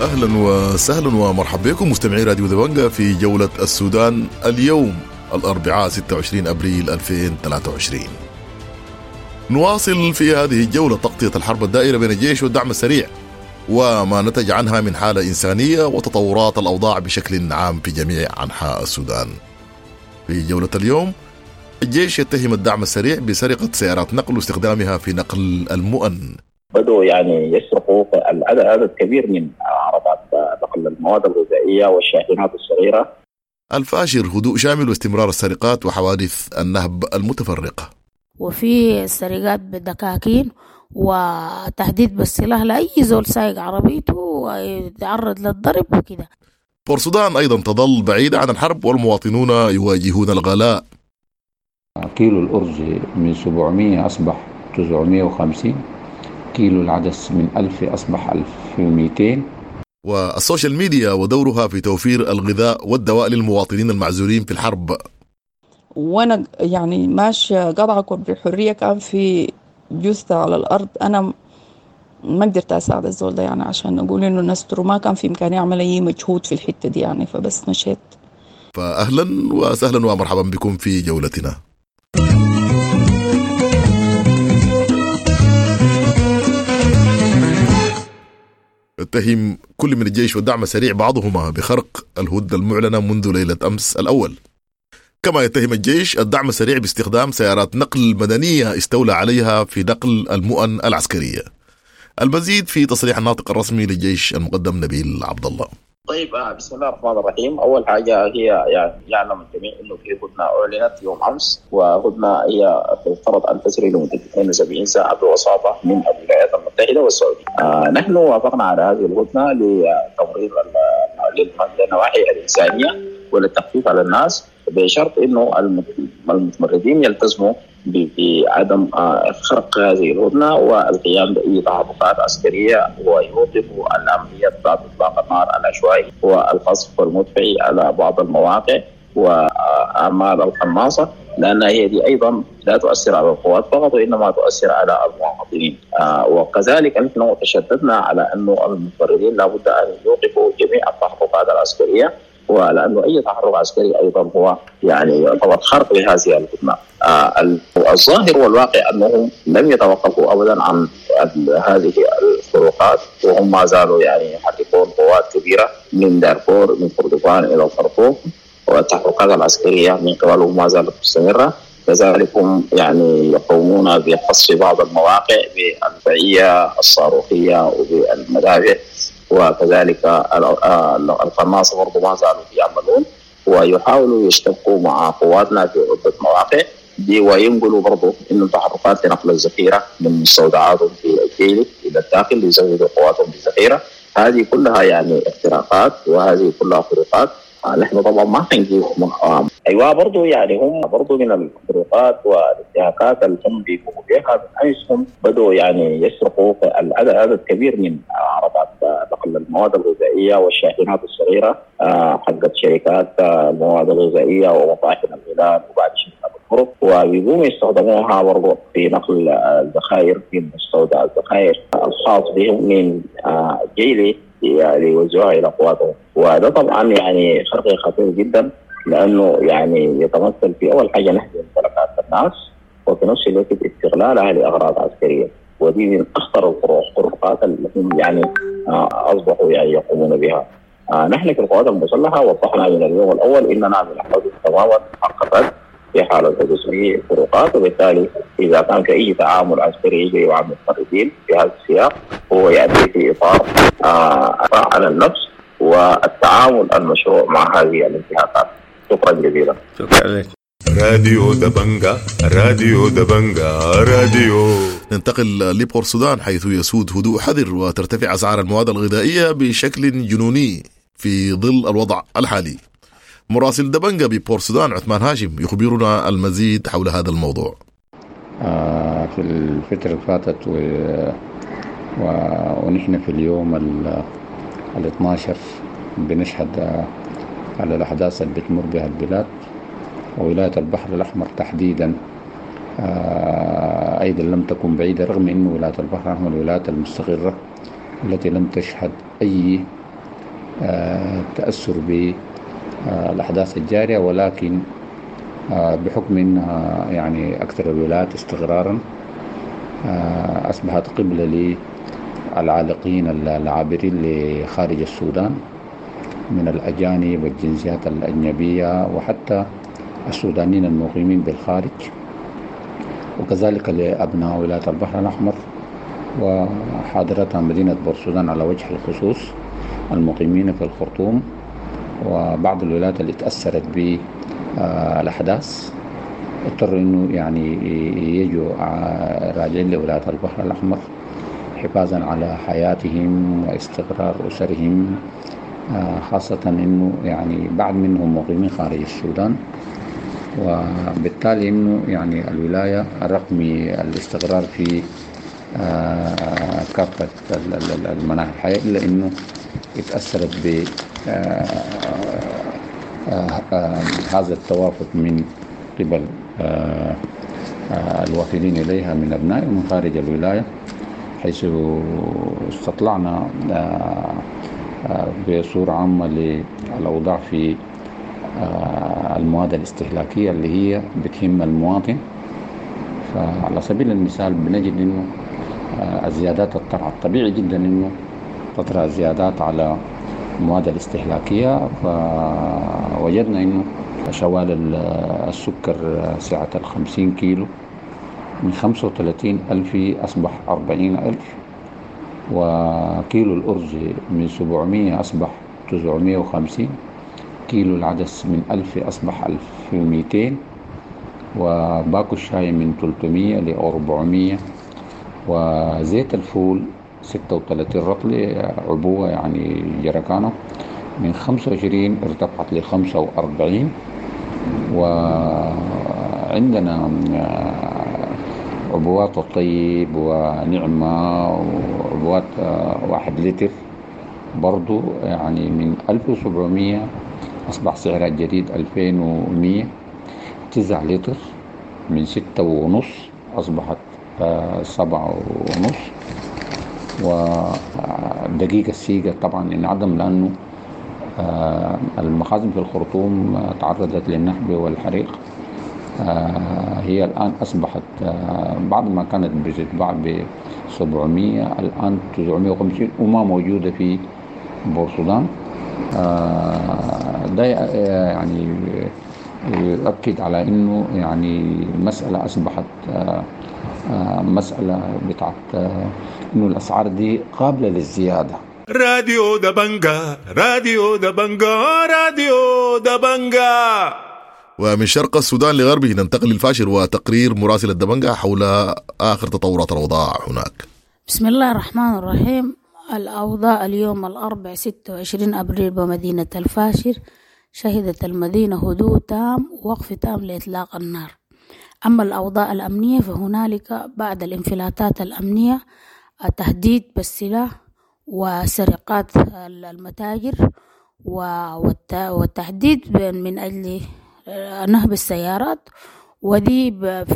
أهلا وسهلا ومرحبا بكم مستمعي راديو دبنجة في جولة السودان اليوم الأربعاء 26 أبريل 2023. نواصل في هذه الجولة تغطية الحرب الدائرة بين الجيش والدعم السريع وما نتج عنها من حالة إنسانية وتطورات الأوضاع بشكل عام في جميع أنحاء السودان. في جولة اليوم الجيش يتهم الدعم السريع بسرقة سيارات نقل واستخدامها في نقل المؤن. بدوا يعني يسرقوا عدد كبير من عربات نقل المواد الغذائية والشاحنات الصغيرة. الفاشر هدوء شامل واستمرار السرقات وحوادث النهب المتفرقة، وفي سرقات بالدكاكين وتهديد بالسلاح لأي زول سايق عربيته ويتعرض للضرب وكده. بورسودان أيضا تظل بعيدة عن الحرب والمواطنون يواجهون الغلاء. كيلو الأرز من 700 أصبح 950، كيلو العدس من 1000 أصبح 1200. والسوشيال ميديا ودورها في توفير الغذاء والدواء للمواطنين المعزولين في الحرب. وانا يعني ماشي قطعك بحرية، كان في جثة على الأرض، أنا ما قدرت أساعد الزول ده يعني عشان أقول إنه نستر، ما كان في إمكانية أعمل أي مجهود في الحتة دي يعني، فبس مشيت. فأهلا وسهلا ومرحبا بكم في جولتنا. اتهم كل من الجيش والدعم السريع بعضهما بخرق الهدنة المعلنة منذ ليلة أمس الأول، كما يتهم الجيش الدعم السريع باستخدام سيارات نقل مدنية استولى عليها في نقل المؤن العسكرية. المزيد في تصريح الناطق الرسمي للجيش المقدم نبيل عبد الله. طيب بسم الله الرحمن الرحيم. أول حاجة هي يعني يعلم الجميع إنه في هدنة أعلنت يوم أمس، وهدنة هي تفترض أن تسري لمدة 72 ساعة بوساطة من الولايات المتحدة والسعودية. نحن وافقنا على هذه الهدنة لتمرير للنواحي الإنسانية وللتخفيف على الناس، بشرط إنه المتمردين يلتزموا بعدم خرق هذه الهدنة والقيام بأي تحركات عسكرية ويوقفوا العمليات بتاعت إطلاق النار العشوائي والقصف والمدفعي على بعض المواقع وأعمال القناصة، لأن هي دي أيضا لا تؤثر على القوات فقط وإنما تؤثر على المواطنين. وكذلك نحن تشددنا على أنه المتمردين لابد أن يوقفوا جميع التحركات العسكرية، ولأنه أي تحرك عسكري أيضا هو يعني يعتبر خرق لهذه الهدنة. الظاهر والواقع أنهم لم يتوقفوا أبدا عن هذه الخروقات، وهم ما زالوا يعني يحركون قوات كبيرة من دارفور من كردفان إلى الخرطوم، والتحركات العسكرية من قبلهم ما زالت مستمرة. كذلك هم يعني يقومون بقصف بعض المواقع بالمدفعية الصاروخية وبالمدافع، وكذلك القناصة برضو ما زالوا يعملون ويحاولوا يشتبكوا مع قواتنا في عدة مواقع دي، وينقلوا برضو إنه تحركات لنقل الذخيرة من مستودعاتهم في الجيل إلى الداخل ليزودوا قواتهم بالذخيرة. هذه كلها يعني اختراقات وهذه كلها خروقات. نحن طبعا ما حنجيب ايوه برضو يعني هم برضو من الخروقات والانتهاكات اللي هم بيقوموا بها من هم بدوا يعني يسرقوا عدد كبير من عربات نقل المواد الغذائيه والشاحنات الصغيره حقت شركات المواد الغذائيه ومطاحن الغلال وبعد شركات الطرق، وبيقوموا يستخدموها برضو في نقل الذخائر في مستودع الذخائر الخاص بهم من جيلي ليوزعوها الى قواتهم. وده طبعا يعني فرق خطير جدا، لانه يعني يتمثل في اول حاجه نهب ممتلكات الناس وفي نفس الوقت استغلالها لاغراض عسكريه، ودي من اخطر الخروقات اللي هم يعني اصبحوا يعني يقومون بها. نحن في القوات المسلحه وضحنا من اليوم الاول اننا بنحتفظ تماما حق في حاله حدوث به خروقات، وبالتالي اذا كان في اي تعامل عسكري يجري مع المتمردين في هذا السياق هو ياتي في اطار على النفس والتعامل المشروع مع هذه الانتهاكات. شكرا جزيلا. شكرا لك. راديو دبنجة راديو دبنجة راديو. ننتقل لبورسودان حيث يسود هدوء حذر وترتفع أسعار المواد الغذائية بشكل جنوني في ظل الوضع الحالي. مراسل دبنجة ببورسودان عثمان هاشم يخبرنا المزيد حول هذا الموضوع. في الفترة اللي فاتت ونحن في اليوم 12 بنشهد على الأحداث اللي بتمر بها البلاد وولاية البحر الأحمر تحديدا. أيضا لم تكن بعيدة، رغم أن ولاية البحر الأحمر الولايات المستقرة التي لم تشهد أي التأثر بالأحداث الجارية، ولكن بحكم أنها يعني أكثر الولايات استقرارا أصبحت قبلة للعالقين العابرين لخارج السودان من الأجانب والجنسيات الأجنبية وحتى السودانيين المقيمين بالخارج، وكذلك لأبناء ولاية البحر الأحمر وحاضرتها مدينة بورسودان على وجه الخصوص المقيمين في الخرطوم وبعض الولايات اللي تأثرت بالأحداث اضطروا إنه يعني يجوا راجعين لولاية البحر الأحمر حفاظا على حياتهم واستقرار أسرهم، خاصة إنه يعني بعض منهم مقيمين خارج السودان، وبالتالي إنه يعني الولاية رغم الاستقرار في كافة المناحي الحياة إلا إنه اتأثرت ب هذا التوافد من قبل الوافدين إليها من أبناء ومن خارج الولاية، حيث استطلعنا بصورة عامة للأوضاع في المواد الاستهلاكية اللي هي بتهم المواطن. فعلى سبيل المثال بنجد إنه الزيادات الطبعا طبيعي جدا إنه تطرأ زيادات على المواد الاستهلاكية، فوجدنا إنه شوال السكر سعة 50 كيلو من 35,000 أصبح 40,000، وكيلو الأرز من 700 أصبح 950، كيلو العدس من 1000 أصبح 1200، وباكو الشاي من 300 ل 400، وزيت الفول 36 رطل عبوة يعني جركانة من 25 ارتفعت ل 45، وعندنا عبوات الطيب ونعمة وعبوات 1 لتر برضو يعني من 1700 أصبح سعرها الجديد 2100، 9 لتر من 6.5 أصبحت 7.5، ودقيق السيجة طبعا انعدم لأنه المخازن في الخرطوم تعرضت للنهب والحريق. هي الآن أصبحت بعد ما كانت بتتباع ب 700 الآن 950 وما موجودة في بورسودان. ده يعني يؤكد على إنه يعني مسألة أصبحت مسألة بتاعت إنه الأسعار دي قابلة للزيادة. راديو دبنجا راديو دبنجا راديو دبنجا. ومن شرق السودان لغربه ننتقل للفاشر وتقرير مراسل الدبنجا حول آخر تطورات الأوضاع هناك. بسم الله الرحمن الرحيم. الأوضاع اليوم الأربع 26 أبريل بمدينة الفاشر شهدت المدينة هدوء تام ووقف تام لإطلاق النار. أما الأوضاع الأمنية فهنالك بعد الانفلاتات الأمنية التهديد بالسلاح وسرقات المتاجر والتهديد من أجل نهب السيارات، ودي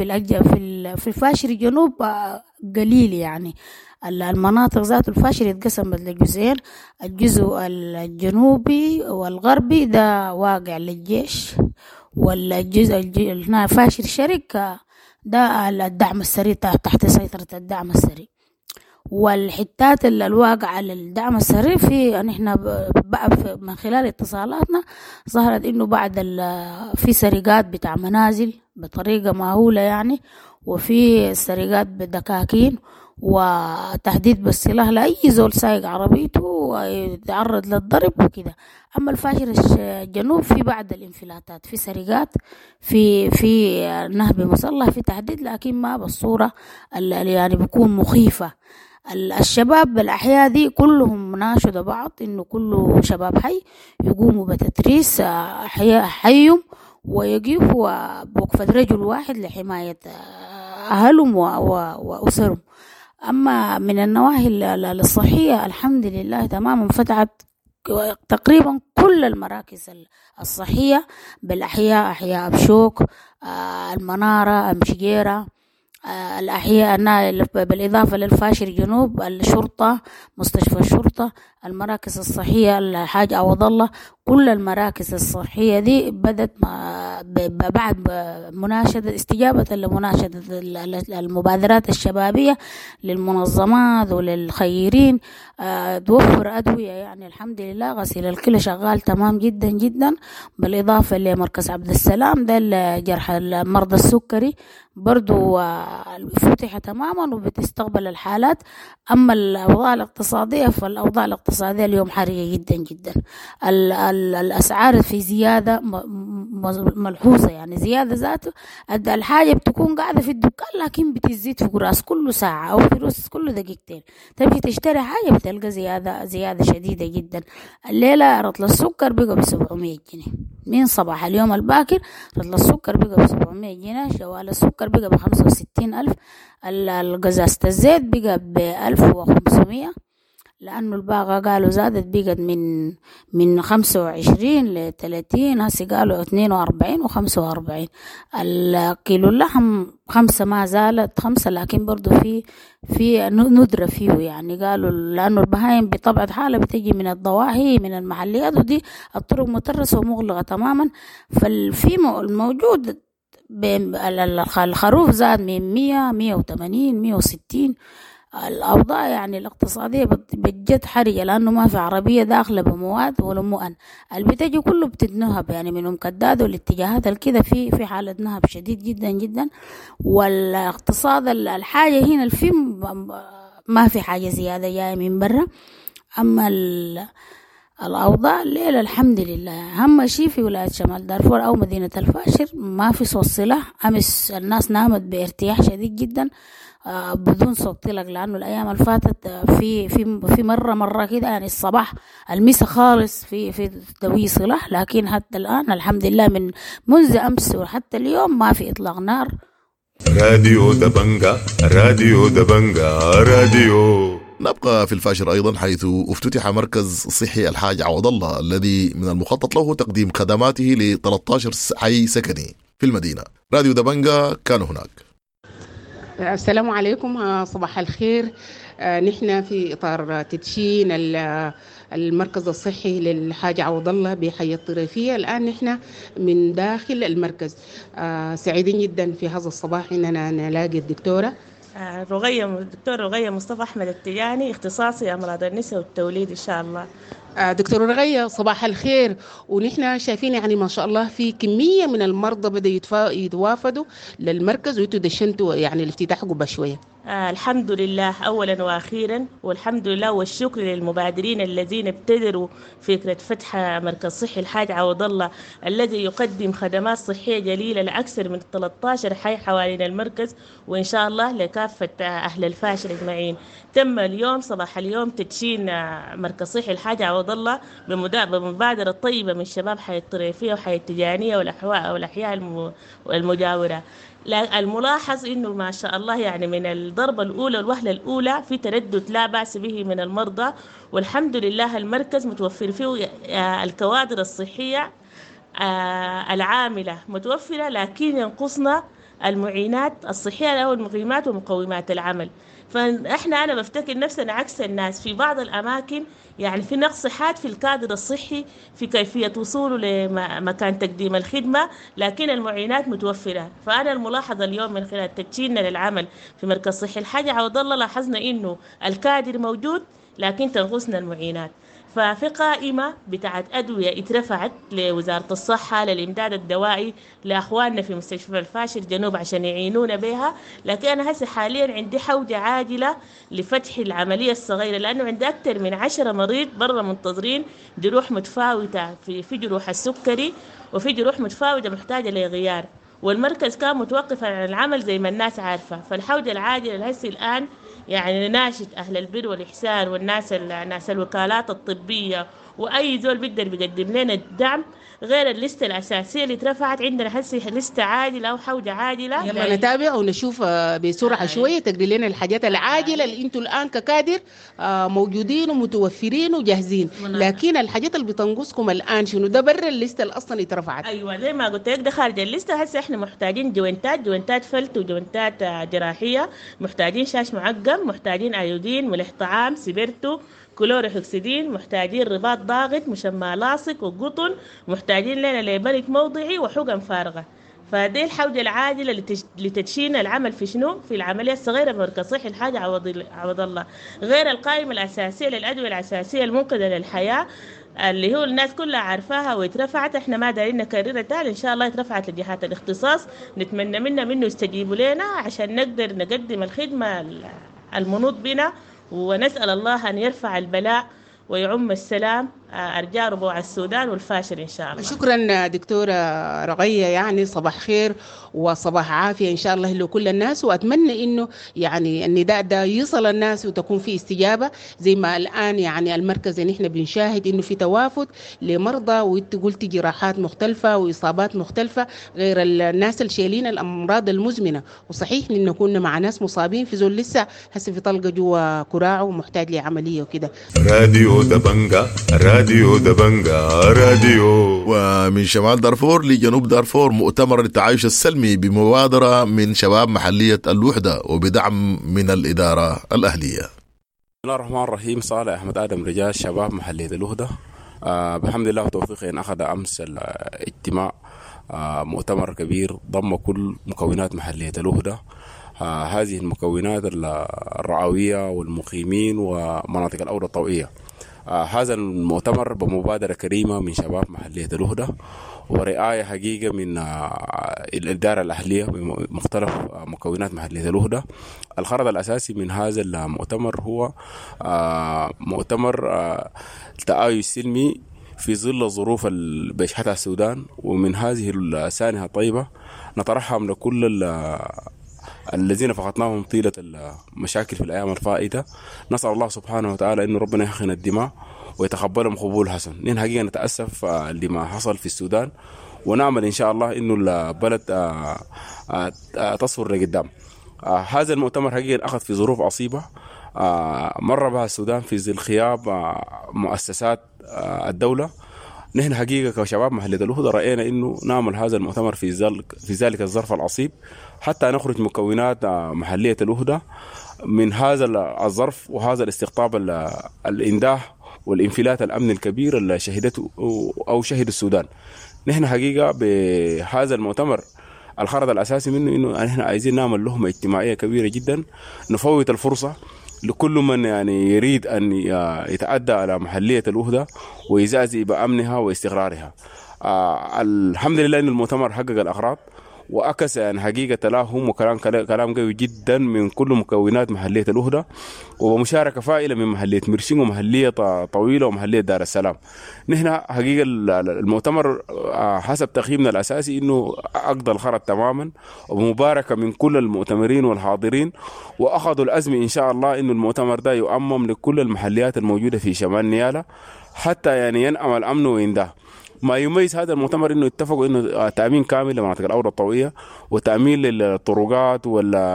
في الفاشر الجنوب قليل يعني المناطق ذات الفاشر اتقسمت لجزئين، الجزء الجنوبي والغربي ده واقع للجيش، والجزء الفاشر شرق ده الدعم السريع تحت سيطرة الدعم السريع. والحتات الواقعة للدعم السريع في نحن من خلال اتصالاتنا ظهرت انه بعد في سرقات بتاع منازل بطريقة مهولة يعني، وفي سرقات بدكاكين وتهديد بالسلاح لأي زول سايق عربيته ويتعرض للضرب وكده. أما الفاشر الجنوب في بعد الانفلاتات في سرقات في نهب مسلح في تهديد، لكن ما بالصورة اللي يعني بيكون مخيفة. الشباب بالأحياء دي كلهم ناشد بعض إنه كله شباب حي يقوموا بتتريس حيهم ويقفوا بوقفة رجل واحد لحماية أهلهم وأسرهم. أما من النواحي الصحية الحمد لله تماما فتحت تقريبا كل المراكز الصحية بالأحياء، أحياء بشوك، المنارة، مشجيرة، الأحياء بالإضافة للفاشر جنوب، الشرطة، مستشفى الشرطة، المراكز الصحية، الحاج عوض الله، كل المراكز الصحية دي بدت بعد مناشدة استجابة لمناشدة المبادرات الشبابية للمنظمات وللخيرين، توفر أدوية. يعني الحمد لله غسيل الكلى شغال تمام جدا جدا، بالإضافة لمركز عبد السلام ده لجرح مرضى السكري برضو فتح تماما وبتستقبل الحالات. أما الأوضاع الاقتصادية فالأوضاع الاقتصادية اليوم حرجة جدا جدا، الأسعار في زيادة ملحوظة، يعني زيادة ذاته الحاجة بتكون قاعدة في الدكان لكن بتزيد في راس كل ساعة أو في راس كل دقيقتين، تبي تشتري حاجة بتلقى زيادة شديدة جدا. الليلة رطل السكر بقى ب700 جنيه من صباح اليوم الباكر، رطل السكر بقى ب700 جنيه، شوال السكر بقى ب65,000، القزازة الزيت بقى ب1500 لأنه الباقة قالوا زادت بقت من 25 ل30، هسي قالوا 42 و45. الكيلو اللحم 5 ما زالت 5، لكن برضو في ندرة فيه، يعني قالوا لأنه البهايم بطبيعة حالة بتجي من الضواحي من المحليات، ودي الطرق مترسة ومغلقة تماما. فالفي الموجود الخروف زاد من 100 180 160. الأوضاع يعني الاقتصادية بجد حرجة، لأنه ما في عربية داخلة بمواد ولا مؤن، البتجي كله بتتنهب يعني من مكداد والاتجاهات الكده في حالة نهب شديد جدا جدا. والاقتصاد الحاجة هنا الفيلم ما في حاجة زيادة جاية من برا. أما الأوضاع الليلة الحمد لله أهم شيء في ولاية شمال دارفور أو مدينة الفاشر ما في صوت سلاح. أمس الناس نامت بارتياح شديد جدا بدون صوت طلق، لأنه الأيام اللي فاتت في مرة كده يعني الصباح المسا خالص في دوي سلاح، لكن حتى الآن الحمد لله من منذ أمس وحتى اليوم ما في إطلاق نار. راديو دبنجا راديو دبنجا راديو. نبقى في الفاشر أيضا، حيث افتتح مركز صحي الحاج عوض الله الذي من المخطط له تقديم خدماته ل 13 حي سكني في المدينة. راديو دبنجا كانوا هناك. السلام عليكم، صباح الخير. نحن في إطار تدشين المركز الصحي للحاج عوض الله بحي الطريفية. الآن نحن من داخل المركز، سعيدين جدا في هذا الصباح إننا نلاقي الدكتورة دكتور رغية مصطفى أحمد التجاني، اختصاصي أمراض النساء والتوليد إن شاء الله. دكتور رغية صباح الخير. ونحن شايفين يعني ما شاء الله في كمية من المرضى بدأوا يتوافدوا للمركز ويتوا دشنتوا يعني الافتتاح قبل شوية. الحمد لله أولا وأخيرا، والحمد لله والشكر للمبادرين الذين ابتدروا فكرة فتح مركز صحي الحاج عوض الله الذي يقدم خدمات صحية جليلة لأكثر من 13 حي حوالين المركز، وإن شاء الله لكافة أهل الفاشر أجمعين. تم اليوم صباح اليوم تدشين مركز صحي الحاج عوض الله بمبادرة طيبة من شباب حي الطريفية وحي التجانية والأحياء المجاورة. الملاحظ إنه ما شاء الله يعني من الضربة الأولى والوهلة الأولى في تردد لا بأس به من المرضى، والحمد لله المركز متوفر فيه الكوادر الصحية العاملة متوفرة، لكن ينقصنا المعينات الصحية أو المقيمات ومقومات العمل. أنا بفتكر نفسنا عكس الناس في بعض الأماكن، يعني في نقص حاد في الكادر الصحي في كيفية وصوله لمكان تقديم الخدمة، لكن المعينات متوفرة. فأنا الملاحظة اليوم من خلال تدشيننا للعمل في مركز صحي الحاج عوض الله لاحظنا إنه الكادر موجود لكن تنقصنا المعينات. ففي قائمة بتاعت أدوية اترفعت لوزارة الصحة للإمداد الدوائي لأخواننا في مستشفى الفاشر جنوب عشان يعينونا بها، لكن أنا هسه حاليا عندي حوجة عاجلة لفتح العملية الصغيرة، لأنه عندي أكثر من 10 مريض برا منتظرين جروح متفاوتة في جروح السكري، وفي جروح متفاوتة محتاجة لغيار، والمركز كان متوقف عن العمل زي ما الناس عارفة. فالحوجة العاجلة هسه الآن يعني ناشد أهل البر والإحسان والناس الوكالات الطبية وأي زول بيقدر بيقدم لنا الدعم غير الليستة الأساسية اللي اترفعت. عندنا هسه لستة عاجلة أو حوجة عاجلة. يلا نتابع ونشوف بسرعة شوية تقري لنا الحاجات العاجلة اللي انتوا الآن ككادر موجودين ومتوفرين وجاهزين، لكن الحاجات اللي بتنقصكم الآن شنو؟ ده برا الليستة اللي أصلا اترفعت. أيوة زي ما قلت لك ده خارج الليستة. هسه احنا محتاجين جوينتات فلت وجوينتات جراحية، محتاجين شاش معقم، محتاجين أيودين، ملح طعام، سبيرتو، كلوريهوكسيدين، محتاجين رباط ضاغط، مشمع لاصق وقطن، محتاجين لنا ليبريك موضعي وحقن فارغة. فدي الحوجة العاجلة لتدشين العمل في شنو؟ في العملية الصغيرة بمركز صحي الحاجة عوض الله، غير القائمة الأساسية للأدوية الأساسية المنقذة للحياة اللي هو الناس كلها عارفاها واترفعت. احنا ما دارين نكررها تاني، ان شاء الله اترفعت لجهات الاختصاص، نتمنى منه يستجيبوا لنا عشان نقدر نقدم الخدمة المنوط بنا، ونسأل الله أن يرفع البلاء ويعم السلام أرجاء ربوع السودان والفاشل إن شاء الله. شكرا دكتورة رغية، يعني صباح خير وصباح عافية إن شاء الله لكل الناس، وأتمنى إنه يعني النداء ده يصل الناس وتكون في استجابة زي ما الآن يعني المركز اللي نحن بنشاهد إنه في توافد لمرضى، وإنت قلت جراحات مختلفة وإصابات مختلفة غير الناس اللي شايلين الأمراض المزمنة. وصحيح إنه كنا مع ناس مصابين في زول لسه هسه في طلقة جوا كراعه ومحتاج لعملية وكده. راديو دبنجا، راديو دبنجا، راديو. ومن شمال دارفور لجنوب دارفور مؤتمر للتعايش السلمي بمبادرة من شباب محلية الوحدة وبدعم من الإدارة الأهلية. بسم الله الرحمن الرحيم. صالح أحمد آدم، رجال شباب محلية الوحدة. بحمد الله وتوفيقه إن أخذ أمس الاجتماع مؤتمر كبير ضم كل مكونات محلية الوحدة. هذه المكونات الرعوية والمقيمين ومناطق الأوضة الطوئية. هذا المؤتمر بمبادرة كريمة من شباب محلية الوحدة ورعاية حقيقة من الإدارة الأهلية بمختلف مكونات محلية الوحدة. الغرض الأساسي من هذا المؤتمر هو مؤتمر تآيش سلمي في ظل الظروف اللي بيشهدها السودان، ومن هذه السانحة الطيبة نترحم لكل الذين فقدناهم طيلة المشاكل في الأيام الفائتة. نسأل الله سبحانه وتعالى إنه ربنا يحقن الدماء ويتقبلهم قبول حسن. نحن حقيقة نتأسف لما حصل في السودان، ونعمل إن شاء الله إنه البلد تصفر لقدام. هذا المؤتمر حقيقة أخذ في ظروف عصيبة مر بها السودان في ظل غياب مؤسسات الدولة. نحن حقيقة كشباب محلية الوحدة رأينا إنه نعمل هذا المؤتمر في ذلك الظرف العصيب حتى نخرج مكونات محلية الوحدة من هذا الظرف وهذا الاستقطاب الإنداه والانفلات الأمن الكبير اللي شهدته أو شهد السودان. نحن حقيقة بهذا المؤتمر الغرض الأساسي منه إنه نحن عايزين نعمل لهم اجتماعية كبيرة جدا، نفوت الفرصة لكل من يعني يريد أن يتعدى على محلية الوحدة ويزعزع بأمنها واستقرارها. الحمد لله إن المؤتمر حقق الأغراض وأكس يعني حقيقة تلاهم وكلام قوي جدا من كل مكونات محلية الوحدة، ومشاركة فائلة من محلية مرشين ومحلية طويلة ومحلية دار السلام. نحن حقيقة المؤتمر حسب تقييمنا الأساسي إنه أقضى الغرض تماما، ومباركة من كل المؤتمرين والحاضرين، وأخذوا الأزمة إن شاء الله إنه المؤتمر ده يؤمم لكل المحليات الموجودة في شمال نيالا حتى يعني ينأم الأمن وينده. ما يميز هذا المؤتمر انه اتفقوا انه تامين كامل لمناطق الاوضه الطوئيه وتامين للطرقات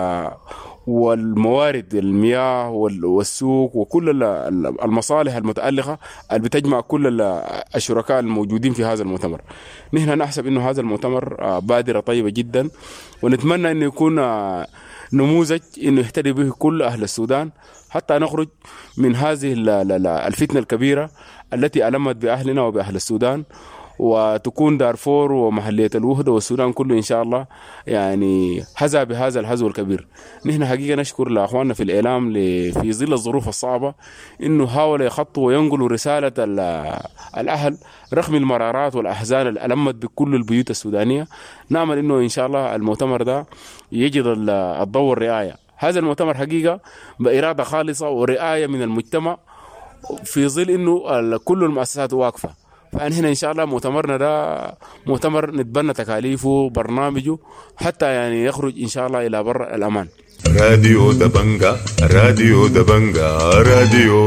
والموارد المياه والسوق وكل المصالح المتألقة اللي بتجمع كل الشركاء الموجودين في هذا المؤتمر. نحن نحسب انه هذا المؤتمر بادرة طيبة جدا، ونتمنى انه يكون نموذج انه يهتدي به كل اهل السودان حتى نخرج من هذه الفتنة الكبيرة التي ألمت بأهلنا وبأهل السودان، وتكون دارفور ومحلية الوحدة والسودان كله إن شاء الله يعني حظى بهذا الحظو الكبير. نحن حقيقة نشكر لأخواننا في الإعلام في ظل الظروف الصعبة إنه حاول يخطوا وينقلوا رسالة الأهل رغم المرارات والأحزان اللي ألمت بكل البيوت السودانية. نعمل إنه إن شاء الله المؤتمر ده يجد الضوء والرعاية. هذا المؤتمر حقيقة بإرادة خالصة ورعاية من المجتمع في ظل إنه كل المؤسسات واقفة. فهنا إن شاء الله مؤتمرنا ده مؤتمر نتبنى تكاليفه برنامجه حتى يعني يخرج إن شاء الله إلى بر الأمان. راديو دبنجا، راديو دبنجا، راديو.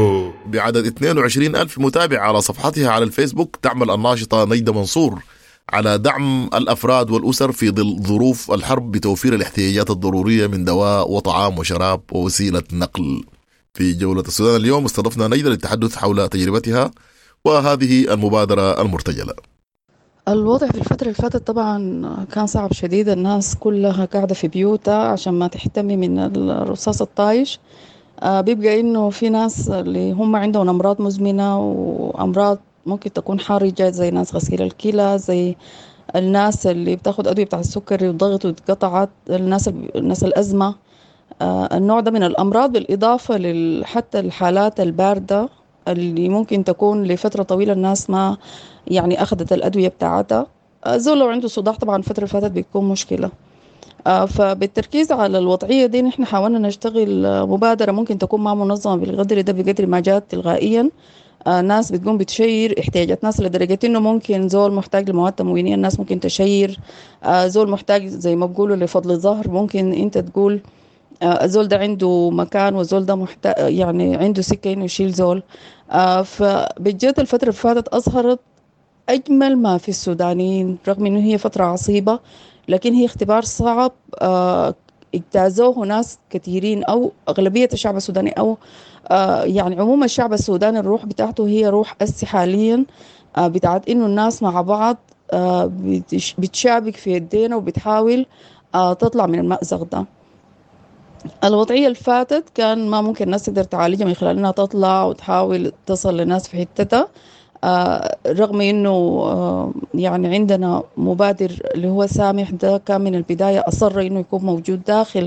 بعدد 22,000 متابع على صفحتها على الفيسبوك، تعمل الناشطة نيدة منصور على دعم الأفراد والأسر في ظل ظروف الحرب بتوفير الاحتياجات الضرورية من دواء وطعام وشراب ووسيلة نقل. في جولة السودان اليوم استضفنا نيدة للتحدث حول تجربتها وهذه المبادرة المرتجلة. الوضع في الفترة اللي فاتت طبعا كان صعب شديد، الناس كلها قاعدة في بيوتها عشان ما تحتمي من الرصاص الطايش. بيبقى إنه في ناس اللي هم عندهم أمراض مزمنة وأمراض ممكن تكون حرجة، زي ناس غسيل الكلى، زي الناس اللي بتاخد أدوية بتاع السكري والضغط واتقطعت، الناس الأزمة، النوع ده من الأمراض، بالإضافة حتى الحالات الباردة اللي ممكن تكون لفترة طويلة الناس ما يعني أخذت الأدوية بتاعتها. زول لو عنده صداع طبعا الفترة اللي فاتت بيكون مشكلة. فبالتركيز على الوضعية دي نحن حاولنا نشتغل مبادرة ممكن تكون ما منظمة بالقدر ده، بقدر ما جات تلغائيا. ناس بتقوم بتشير احتياجات ناس لدرجة انه ممكن زول محتاج لمواد تموينية الناس ممكن تشير، زول محتاج زي ما بقولوا لفضل الظهر ممكن انت تقول الزول ده عنده مكان والزول ده محتاج يعني عنده سكة انه يشيل زول. فبجد الفترة اللي فاتت أظهرت أجمل ما في السودانيين، رغم إنه هي فترة عصيبة لكن هي اختبار صعب اجتازوه ناس كثيرين أو أغلبية الشعب السوداني أو يعني عموم الشعب السوداني. الروح بتاعته هي روح حاليا بتاعت إنه الناس مع بعض بتشابك في يدينا وبتحاول تطلع من المأزق ده. الوضعية اللي فاتت كان ما ممكن الناس تقدر تعالجها من خلال انها تطلع وتحاول تصل للناس في حتتها، رغم انه يعني عندنا مبادر اللي هو سامح ده كان من البداية أصر انه يكون موجود داخل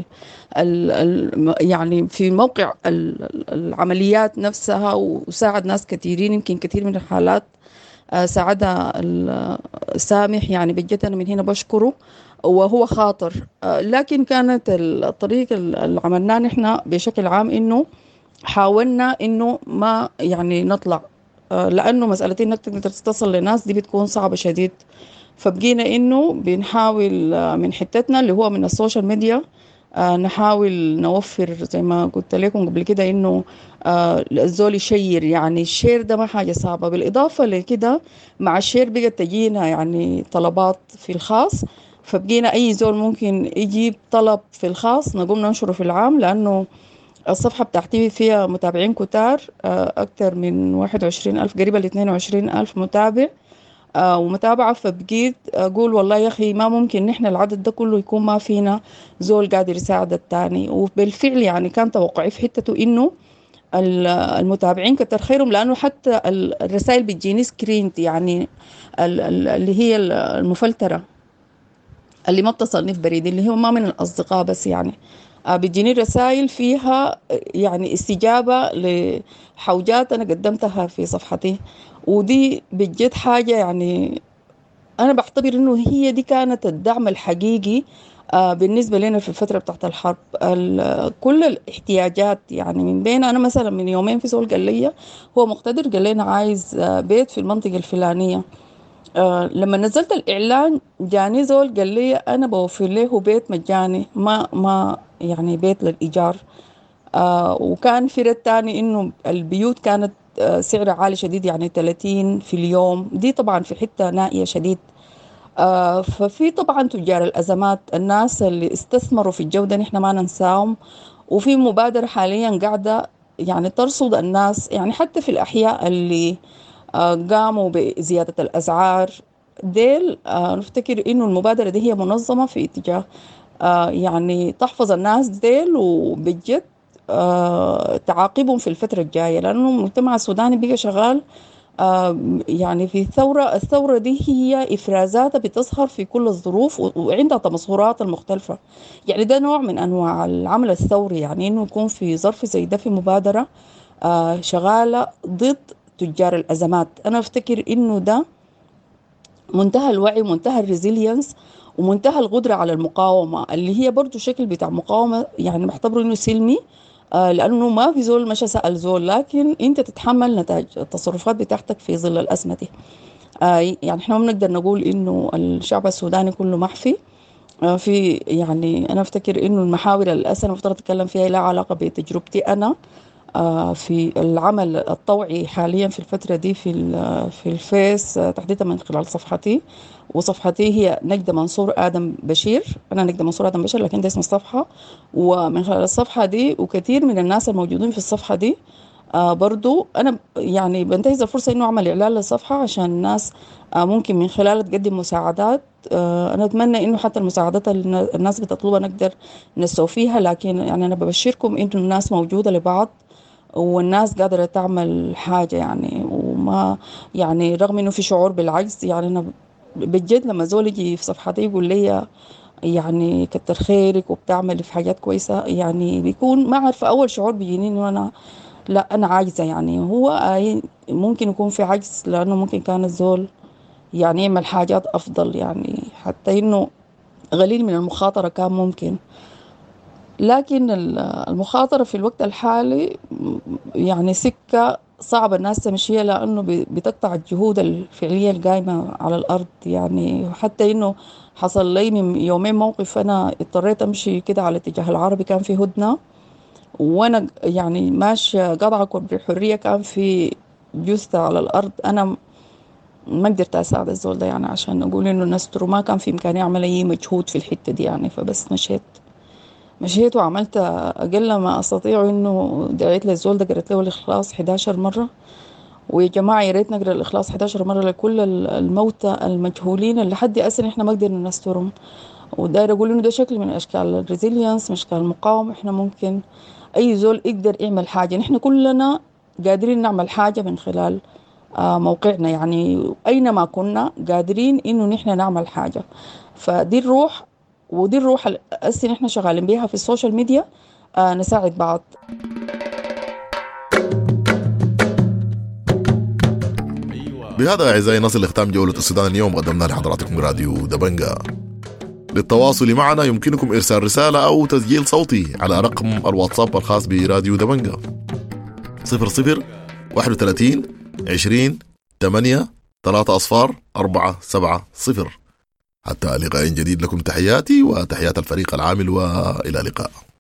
يعني في موقع العمليات نفسها، وساعد ناس كثيرين. يمكن كثير من الحالات ساعدها سامح، يعني بجد أنا من هنا بشكره وهو خاطر. لكن كانت الطريقة اللي عملناه نحن بشكل عام إنه حاولنا إنه ما يعني نطلع، لأنه مسألة إنك تقدر تصل لناس دي بتكون صعبة شديد. فبقينا إنه بنحاول من حتتنا اللي هو من السوشيال ميديا نحاول نوفر زي ما قلت لكم قبل كده إنه الزول يشير، يعني الشير ده ما حاجة صعبة. بالإضافة لكده مع الشير بقت تجينا يعني طلبات في الخاص، فبقينا أي زول ممكن يجيب طلب في الخاص نقوم ننشره في العام، لأنه الصفحة بتاعتي فيها متابعين كتار أكتر من 21,000 قريبا ل 22,000 متابع ومتابعة. فبقيت أقول والله يا أخي ما ممكن نحن العدد ده كله يكون ما فينا زول قادر يساعد التاني. وبالفعل يعني كان توقعي في حتته إنه المتابعين كتر خيرهم، لأنه حتى الرسائل بتجيني سكرينت، يعني اللي هي المفلترة اللي ما اتصلني في بريدي اللي هو ما من الأصدقاء بس، يعني بتجيني رسائل فيها يعني استجابة لحوجات أنا قدمتها في صفحتي. ودي بجد حاجة يعني أنا بعتبر إنه هي دي كانت الدعم الحقيقي بالنسبة لنا في الفترة بتاعت الحرب. كل الاحتياجات يعني من بين أنا مثلا من يومين في زول قال لي هو مقتدر، قال لنا عايز بيت في المنطقة الفلانية. لما نزلت الإعلان جاني زول قال لي أنا بوفر له بيت مجاني، ما يعني بيت للإيجار. وكان في رد تاني إنه البيوت كانت سعرها عالي شديد، يعني 30 في اليوم، دي طبعا في حتة نائية شديد. ففي طبعا تجار الأزمات الناس اللي استثمروا في الجودة نحن ما ننساهم. وفي مبادرة حاليا قاعدة يعني ترصد الناس، يعني حتى في الأحياء اللي قاموا بزيادة الأسعار ديل. نفتكر إنه المبادرة دي هي منظمة في اتجاه يعني تحفظ الناس ديل وبجد تعاقبهم في الفترة الجاية، لأنه المجتمع السوداني بقى شغال يعني في الثورة دي هي إفرازاتها بتظهر في كل الظروف وعندها تمظهرات المختلفة. يعني ده نوع من أنواع العمل الثوري، يعني إنه يكون في ظرف زي ده في مبادرة شغالة ضد تجار الأزمات. أنا أفتكر إنه ده منتهى الوعي ومنتهى الريزيلينس ومنتهى القدرة على المقاومة، اللي هي برضو شكل بتاع مقاومة يعني بعتبره إنه سلمي، لأنه ما في زول مشى سأل زول، لكن أنت تتحمل نتائج التصرفات بتاعتك في ظل الأزمة دي. يعني إحنا ما بنقدر نقول إنه الشعب السوداني كله محفي. في يعني أنا أفتكر إنه المحاور الأساسية المفترض أتكلم فيها لا علاقة بتجربتي أنا، في العمل الطوعي حاليا في الفترة دي في الفيس، تحديدا من خلال صفحتي. وصفحتي هي نجدة منصور آدم بشير. أنا نجدة منصور آدم بشير، لكن ده اسم الصفحة. ومن خلال الصفحة دي وكثير من الناس الموجودين في الصفحة دي برضو أنا يعني بنتهز الفرصة إنه أعمل إعلان للصفحة عشان الناس ممكن من خلالها تقدم مساعدات. أنا أتمنى إنه حتى المساعدات اللي الناس بتطلبها نقدر نستوفيها، لكن يعني أنا ببشركم إنه الناس موجودة لبعض والناس قادرة تعمل حاجة يعني. وما يعني رغم إنه في شعور بالعجز، يعني أنا بجد لما زول يجي في صفحتي يقول لي يعني كتر خيرك وبتعمل في حاجات كويسة، يعني بيكون ما عارفة أول شعور بيجيني إنه أنا عاجزة. يعني هو ممكن يكون في عجز لأنه ممكن كان الزول يعني يعمل حاجات أفضل، يعني حتى إنه قليل من المخاطرة كان ممكن. لكن المخاطرة في الوقت الحالي يعني سكة صعب الناس تمشيها، لأنه بتقطع الجهود الفعلية القائمة على الأرض. يعني حتى إنه حصل لي من يومين موقف، أنا اضطريت أمشي كده على اتجاه العربي، كان في هدنة وأنا يعني ماشية قطعة كوبري الحرية، كان في جثة على الأرض. أنا ما قدرت أساعد الزول ده يعني عشان أقول إنه نستر، ما كان في إمكاني أعمل أي مجهود في الحتة دي يعني. فبس مشيت وعملت أقل ما أستطيع، إنه دعيت للزول ده، قرأت له الإخلاص 11 مرة. ويا جماعة يا ريت نقرأ الإخلاص 11 مرة لكل الموتى المجهولين اللي لحد أسن إحنا ما قدرنا نسترهم. وداير أقول إنه ده شكل من أشكال الريزيليانس، من أشكال المقاومة. إحنا ممكن أي زول يقدر يعمل حاجة، نحن كلنا قادرين نعمل حاجة من خلال موقعنا. يعني أينما كنا قادرين إنه نحن نعمل حاجة. فدي الروح، ودي الروح الأسي نحن شغالين بيها في السوشيال ميديا، نساعد بعض. بهذا أعزائي نصل لختام جولة السودان اليوم. قدمنا لحضراتكم راديو دبنجة. للتواصل معنا يمكنكم إرسال رسالة أو تسجيل صوتي على رقم الواتساب الخاص براديو دبنجة 0031 20 8 3 470. حتى لقاء جديد، لكم تحياتي وتحيات الفريق العامل، وإلى اللقاء.